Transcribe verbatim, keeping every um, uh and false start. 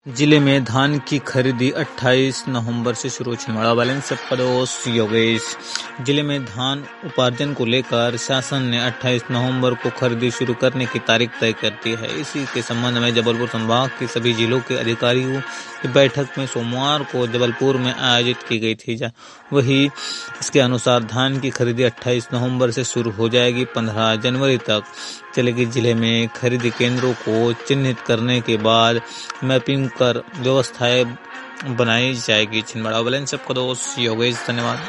जिले में धान की खरीदी अट्ठाईस नवंबर से शुरू। छिंदवाड़ा बैलेंस से पड़ोस योगेश। जिले में धान उपार्जन को लेकर शासन ने अट्ठाईस नवंबर को खरीदी शुरू करने की तारीख तय कर दी है। इसी के संबंध में जबलपुर संभाग के सभी जिलों के अधिकारियों की बैठक में सोमवार को जबलपुर में आयोजित की गई थी। वही इसके अनुसार धान की खरीदी अट्ठाईस नवंबर से शुरू हो जाएगी, पंद्रह जनवरी तक चलेगी। जिले में खरीदी केंद्रों को चिन्हित करने के बाद मैपिंग कर व्यवस्थाएं बनाई जाएगी। छिंदवाड़ा बैलेंस से योगेश, धन्यवाद।